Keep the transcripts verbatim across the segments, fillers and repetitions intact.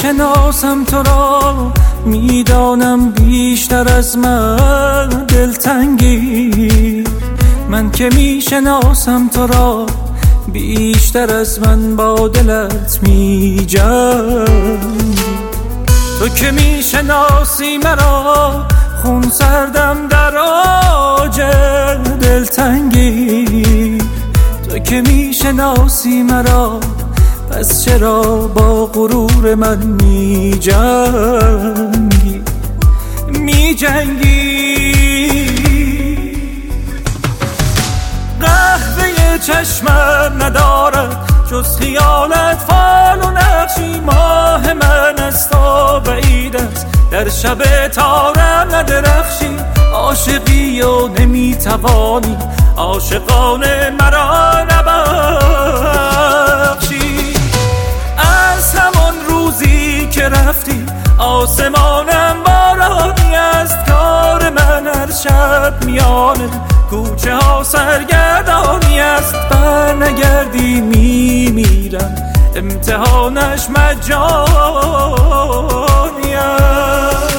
میشناسم تو را، میدانم بیشتر از من دلتنگی. من که میشناسم تو را، بیشتر از من با دلت میجنگی. تو که میشناسی مرا، خون سردم در آج دلتنگی. تو که میشناسی مرا، پس چرا با غرور من میجنگی میجنگی قهوه چشمم ندارد جز خیالت فال و نقشی. ماه من از تو بعید است، در شب تارم ندرخشی. عاشقی و نمیتوانی عاشقانه مرا نبخشی. از همان روزی که رفتی آسمانم بارانی است. کار من هر شب میانه کوچه ها سرگردانی است. بر نگردی میمیرم، امتحانش مجانی است.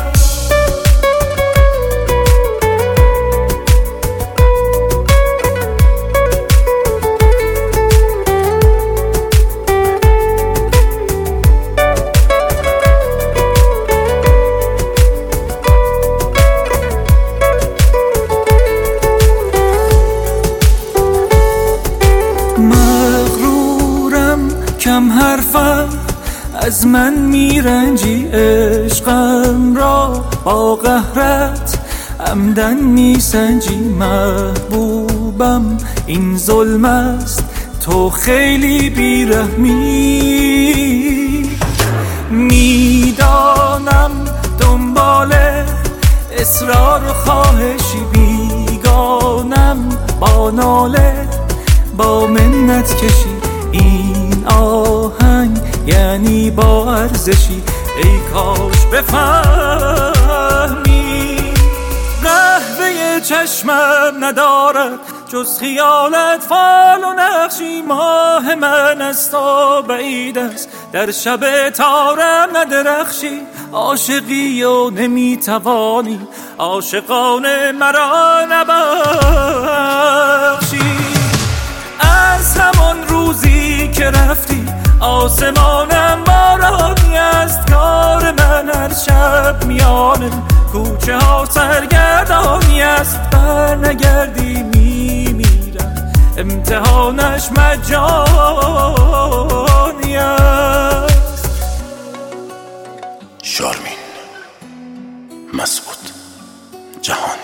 کم حرفم از من میرنجی، عشقم را با قهرت عمدن میسنجی. محبوبم این ظلم است، تو خیلی بیرحمی. میدانم دنبال اصرار و خواهشی، بیگانم با ناله با منت کشی. این آهنگ یعنی با ارزشی، ای کاش بفهمی. قهوه چشمم ندارد جز خیالت فال و نقشی. ماه من از تو بعید است، در شب تارم ندرخشی. عاشقی و نمیتوانی عاشقانه مرا نبخشی. از همان روزی که رفتی آسمانم بارانی است. کار من هر شب میانه کوچه ها سرگردانی است. بر نگردی میمیرم، امتحانش مجانی است. شارمین مسعود جهان.